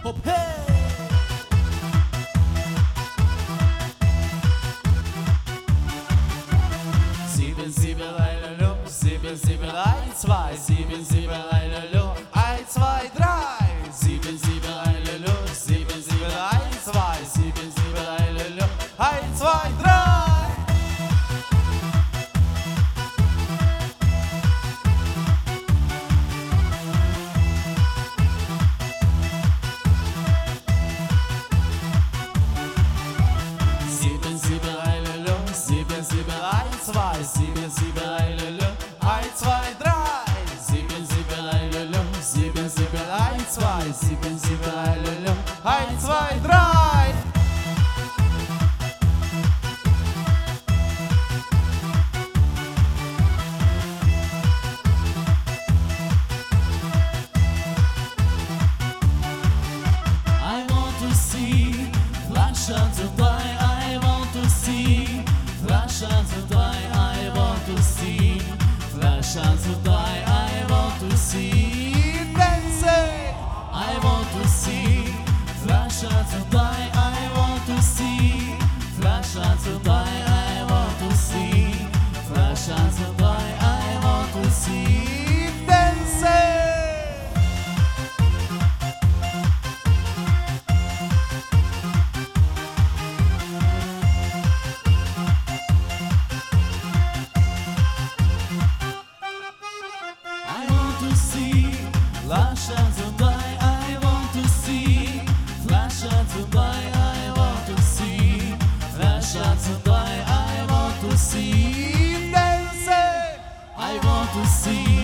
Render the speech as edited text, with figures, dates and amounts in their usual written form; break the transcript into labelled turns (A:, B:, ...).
A: Hopp, hey! Sieben, sieben, Hallo, 7, 7, 1, 2, 7, 7, Hallo, 1, 2, 3. 7, 7, Hallo, 7, 7, 1, 2, 7, 7, Hallo, 1, 2, 3. Sieben, sieben, Hallo, 7, 7, 1, 2, 7, 7, Hallo, 1, 2, 3. 7, 7, Hallo, 7, 7, 1, 2, 7, 7, Hallo, 1, 2, 3. I want to see flash and to die. I want to see flash and to die. I want to see flash and to die. I want to see dancing. I want to see flash and to die. I want to see flash and to die. I want to see flash and to die. I want to see dancing. I want to see flash and to die. I want to see flash and to die. I want to see flash and to die. I want to see dancing. I want to see